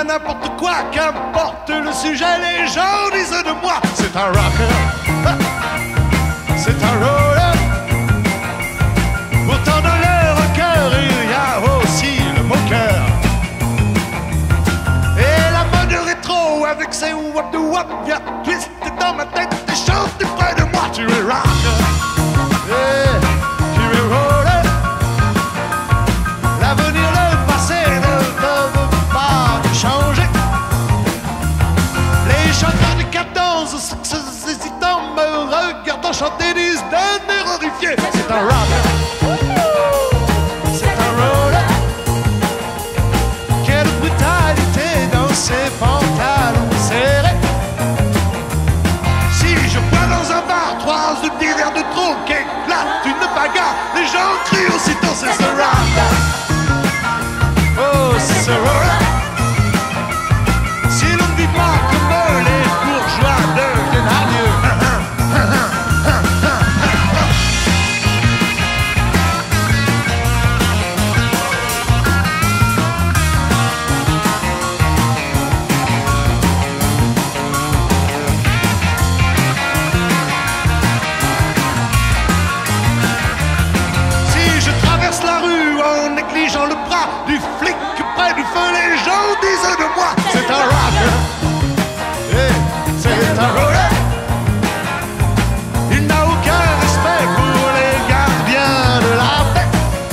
n'importe quoi, qu'importe le sujet, les gens disent de moi, c'est un rocker, c'est un roller. Pourtant dans leur cœur, il y a aussi le moqueur. Et la mode rétro avec ses wop-de-wop vient twister dans ma tête et chanter près de moi. Tu es rocker, tu es roller. L'avenir, le passé ne peuvent pas changer. Les chanteurs du 14, sexes hésitants, me regardant chanter, disent d'un air horrifié, c'est un rocker, c'est un roller. Quelle brutalité dans ses pantalons serrés. Si je bois dans un bar 3 ou 10 verres de trop qu'éclate une bagarre, les gens crient aussitôt, c'est ce rocker. Oh, c'est ce roller. Si l'on ne vit pas comme les bourgeois deviennent adieu. Si je traverse la rue en négligeant le bras du flic près du feu, les gens disent de moi, c'est un rocker, c'est un roller. Il n'a aucun respect pour les gardiens de la paix.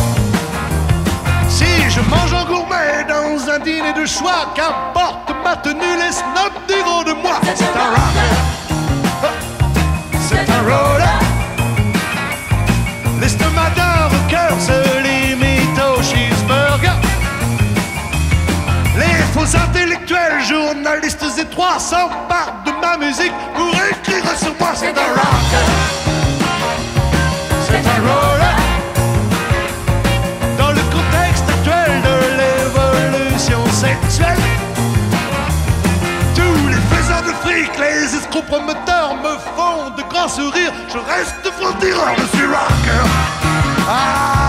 Si je mange en gourmet dans un dîner de choix, qu'importe ma tenue, les snobs diront de moi, c'est un rocker, c'est un roller. L'estomac d'un rocker se limite au cheeseburger. Les faux intellectuels, journalistes étroits s'emparent de ma musique pour écrire sur moi, c'est un rocker, c'est un roller. Dans le contexte actuel de l'évolution sexuelle, tous les faiseurs de fric, les escrocs promoteurs me font de grands sourires. Je reste franc-tireur, je suis rocker. Ah,